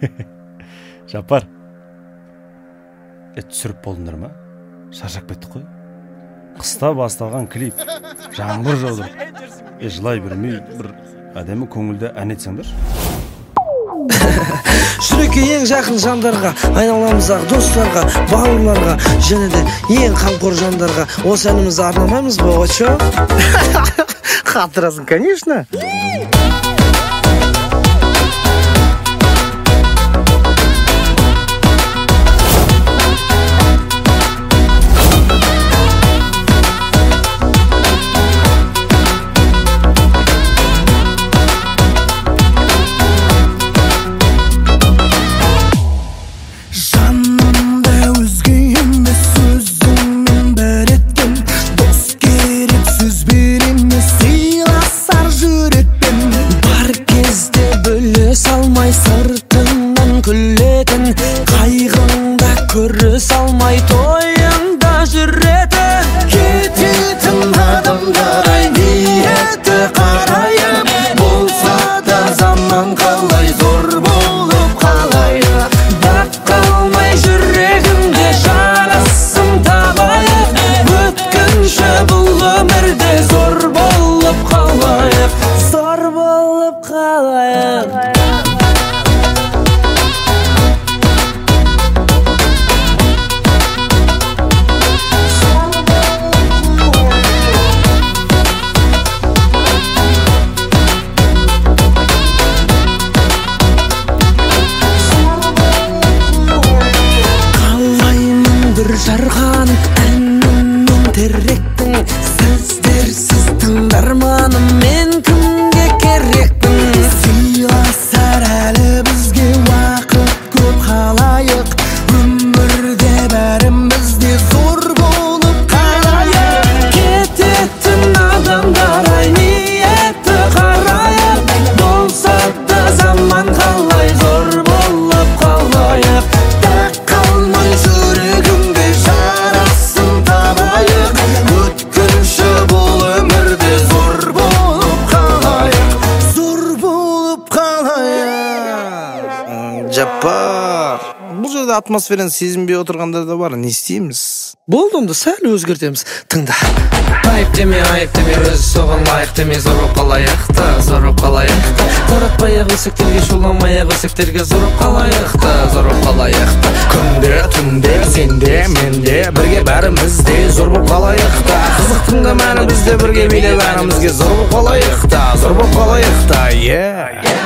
Жапар. Түсіріп болдыңдар ма? Шаршап кеттік қой. Қыста басталған клип. Жаңбыр жауды. Жылай бермей бір әдемі көңілді ән етсеңдер. Жүрекке ең жақын жандарға, айналамыздағы достарға, бауырларға, және де ең қамқор жандарға осы әнімізді арнамаймыз ба, очо? Қатырасың, конечно. Сыртыңнан күлетін, қайғыңда көріс алмай тойыңда жүретін. Кететін адамдар ай ниеті қарайып, болса да заман қалай зор болып қалайық. Бақ қалмай жүрегімде жарасым табайық, өткінші бұл өмірде зор болып қалайық, зор болып қалайық. Жарған әніммен теректің, сіздерсіз тыңдарманым мен кімге керекпін? Сыйласар әлі бізге уақыт көп қалайық, өмірде бәріміз де зор болып қалайық. Кететін адамдар ай ниеті қарайық, болса да заман қалай зор болып қалайық. Тақ қалмай жүрегімде жарасым табайық, өткінші бұл өмірде зор болып қалайық, зор болып қалайық. Жапар, бұл жерде атмосфераны сезінбей отырғандар да бар, не істейміз? Болды, онда сәл өзгертеміз, тыңда. Айып деме, өз соған лайық деме, зор болып қалайық та, зор болып қалайық та. Таратпай-ақ өсектерге, шуламай-ақ өсектерге, зор болып қалайық та, зор болып қалайық та. Күнде, түнде, сенде, менде, бірге бәрімізде зор болып қалайық та. Қызықтың да мәні бізде, бірге билеп әнімізге зор болып қалайық та, зор болып қалайық та,